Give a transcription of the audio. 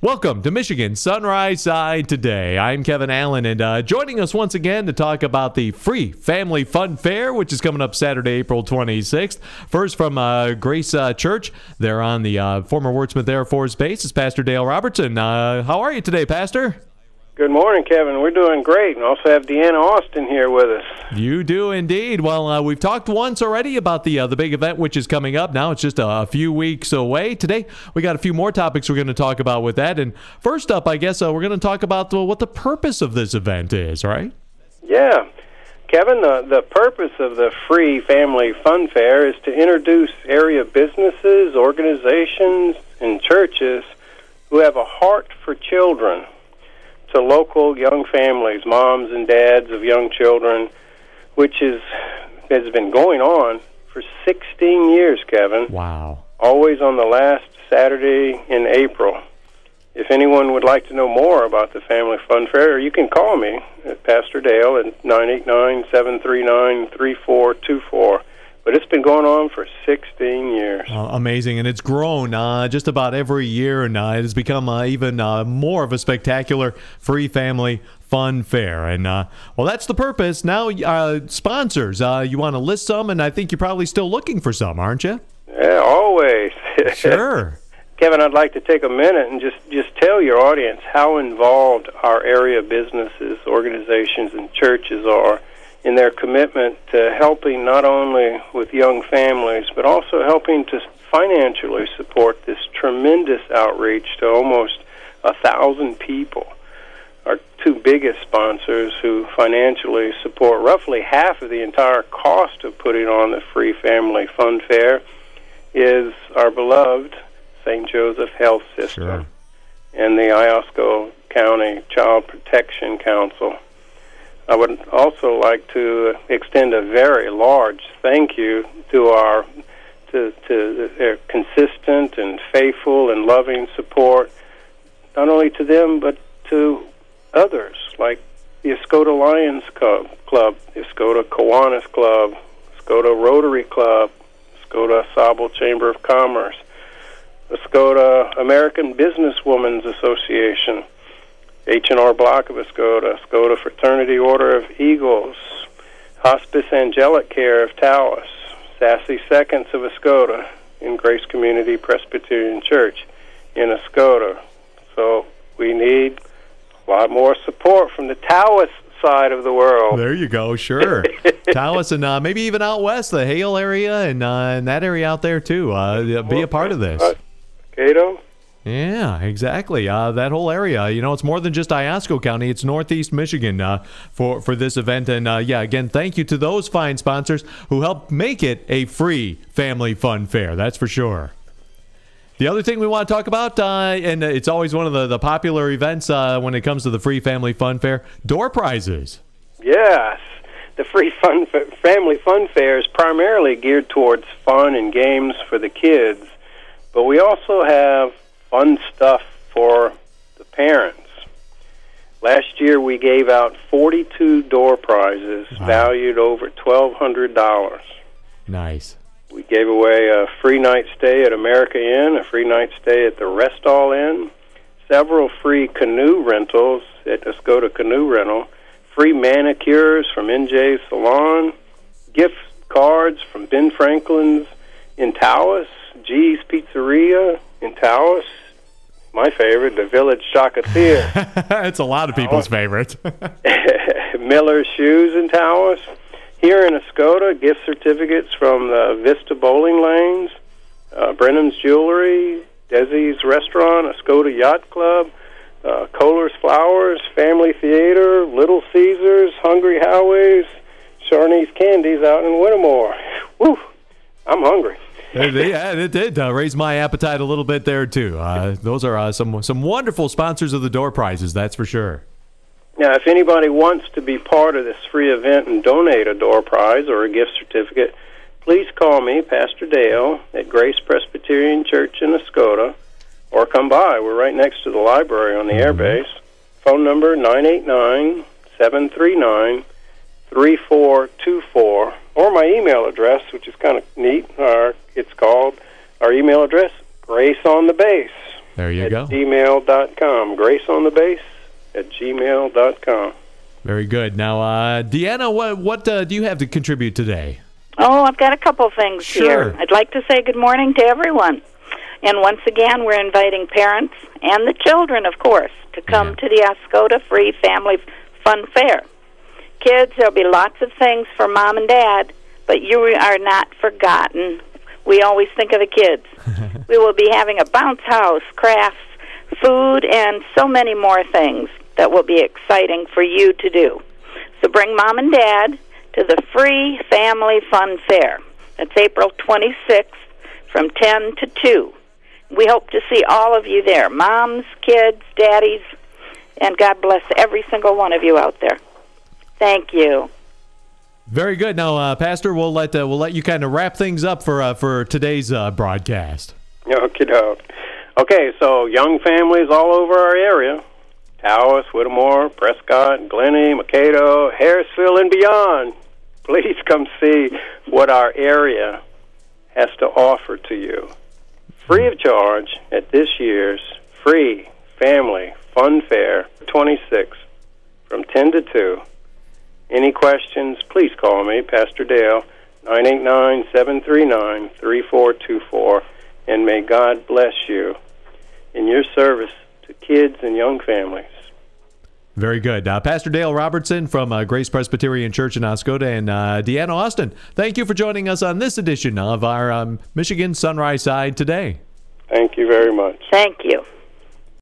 Welcome to Michigan Sunrise Side Today. I'm Kevin Allen, and joining us once again to talk about the Free Family Fun Fair, which is coming up Saturday, April 26th. First from Grace Church. They're on the former Wurtsmith Air Force Base. It's Pastor Dale Robertson. How are you today, Pastor? Good morning, Kevin. We're doing great. And also have Deanna Austin here with us. You do indeed. Well, we've talked once already about the big event, which is coming up. Now it's just a few weeks away. Today, we got a few more topics we're going to talk about with that. And first up, I guess we're going to talk about what the purpose of this event is, right? Yeah. Kevin, the purpose of the Free Family Fun Fair is to introduce area businesses, organizations, and churches who have a heart for children to local young families, moms and dads of young children, which has been going on for 16 years, Kevin. Wow. Always on the last Saturday in April. If anyone would like to know more about the Family Fun Fair, you can call me at Pastor Dale at 989-739-3424. But it's been going on for 16 years. Amazing, and it's grown just about every year, and it has become even more of a spectacular Free Family Fun Fair. And, well, that's the purpose. Now, sponsors, you want to list some, and I think you're probably still looking for some, aren't you? Yeah, always. Sure. Kevin, I'd like to take a minute and just tell your audience how involved our area businesses, organizations, and churches are in their commitment to helping not only with young families, but also helping to financially support this tremendous outreach to almost 1,000 people. Our two biggest sponsors who financially support roughly half of the entire cost of putting on the Free Family Fun Fair is our beloved St. Joseph Health System. Sure. And the Iosco County Child Protection Council. I would also like to extend a very large thank you to their consistent and faithful and loving support, not only to them but to others like the Escoda Lions Club, the Escoda Kiwanis Club, Escoda Rotary Club, Escoda Sable Chamber of Commerce, Escoda American Businesswomen's Association, H&R Block of Escoda, Escoda Fraternity Order of Eagles, Hospice Angelic Care of Taos, Sassy Seconds of Escoda, and Grace Community Presbyterian Church in Escoda. So we need a lot more support from the Taos side of the world. There you go, sure. Taos and maybe even out west, the Hale area and that area out there too. Be a part of this. Cato? Yeah, exactly. That whole area, it's more than just Iosco County. It's Northeast Michigan for this event. And, again, thank you to those fine sponsors who helped make it a Free Family Fun Fair. That's for sure. The other thing we want to talk about, and it's always one of the popular events when it comes to the Free Family Fun Fair, door prizes. Yes. The Free Family Fun Fair is primarily geared towards fun and games for the kids. But we also have fun stuff for the parents. Last year we gave out 42 door prizes valued over $1,200. Nice. We gave away a free night stay at America Inn, a free night stay at the Rest All Inn, several free canoe rentals at Escoda Canoe Rental, free manicures from NJ's Salon, gift cards from Ben Franklin's in Taos, G's Pizzeria in Taos, my favorite, the Village Chocolatier. It's a lot of people's favorite. Miller's Shoes in Taos. Here in Escoda, gift certificates from the Vista Bowling Lanes, Brennan's Jewelry, Desi's Restaurant, Escoda Yacht Club, Kohler's Flowers, Family Theater, Little Caesars, Hungry Howay's, Charney's Candies out in Whittemore. Woo! I'm hungry. It did raise my appetite a little bit there, too. Those are some wonderful sponsors of the door prizes, that's for sure. Now, if anybody wants to be part of this free event and donate a door prize or a gift certificate, please call me, Pastor Dale, at Grace Presbyterian Church in Escoda, or come by. We're right next to the library on the airbase. Phone number 989-739-3424, or my email address, which is kind of neat. It's called, our email address, Grace on the Base There you go. gmail.com. graceonthebase@gmail.com. Very good. Now, Deanna, what do you have to contribute today? Oh, I've got a couple things here. I'd like to say good morning to everyone. And once again, we're inviting parents and the children, of course, to come to the Oscoda Free Family Fun Fair. Kids, there'll be lots of things for Mom and Dad, but you are not forgotten. We always think of the kids. We will be having a bounce house, crafts, food, and so many more things that will be exciting for you to do. So bring Mom and Dad to the Free Family Fun Fair. That's April 26th from 10 to 2. We hope to see all of you there, moms, kids, daddies, and God bless every single one of you out there. Thank you. Very good. Now, Pastor, we'll let you kind of wrap things up for today's broadcast. Okey-doke. Okay, so young families all over our area, Taos, Whittemore, Prescott, Glennie, Mankato, Harrisville, and beyond, please come see what our area has to offer to you. Free of charge at this year's Free Family Fun Fair 26 from 10 to 2. Any questions, please call me, Pastor Dale, 989-739-3424, and may God bless you in your service to kids and young families. Very good. Pastor Dale Robertson from Grace Presbyterian Church in Oscoda and Deanna Austin, thank you for joining us on this edition of our Michigan Sunrise Side today. Thank you very much. Thank you.